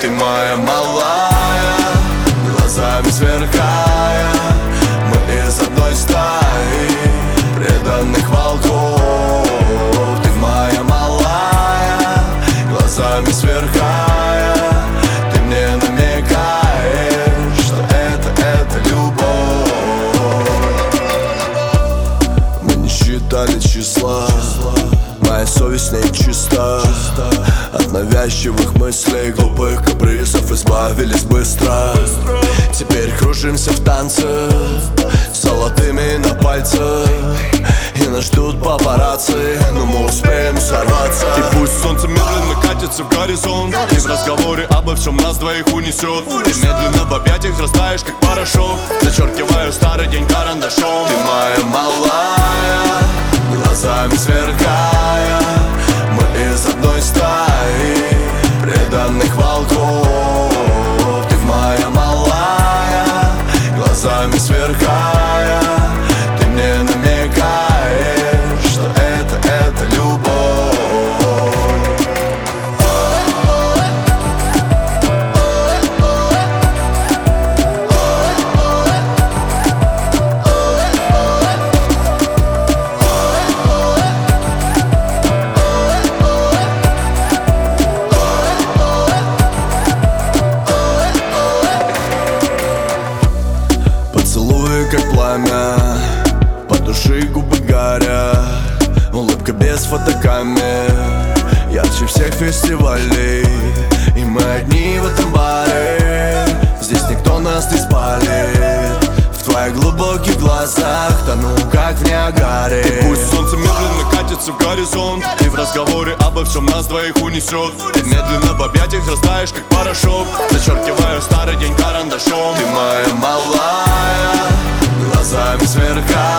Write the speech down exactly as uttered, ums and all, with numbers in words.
Ты моя малая, глазами сверкая. Мы из одной стаи преданных волков. Ты моя малая, глазами сверкая. Ты мне намекаешь, что это, это любовь. Мы не считали числа, моя совесть не чиста. От навязчивых мыслей, глупых капризов избавились быстро. Теперь кружимся в танце с золотыми на пальцах. И нас ждут папарацци, но мы успеем сорваться. И пусть солнце медленно катится в горизонт, и в разговоре обо всем нас двоих унесет. Ты медленно в объятиях растаешь, как порошок. Зачеркиваю старый день карандашом. Ты моя малая, глазами сверкая. Мы из одной стаи преданных волков. Ты моя малая, глазами сверкая. Ты мне намекаешь, что это, это любовь. Поцелуи как пламя, по душе губы горят. Улыбка без фотокамер, ярче всех фестивалей. И мы одни в этом баре, здесь никто нас не спалит. В твоих глубоких глазах тону, как в Ниагаре. И пусть солнце медленно катится в горизонт, и в разговоре обо всем нас двоих унесет. Ты медленно в объятиях растаешь, как порошок. Зачеркиваю старый день карандашом. Ты моя малая, глазами сверкая.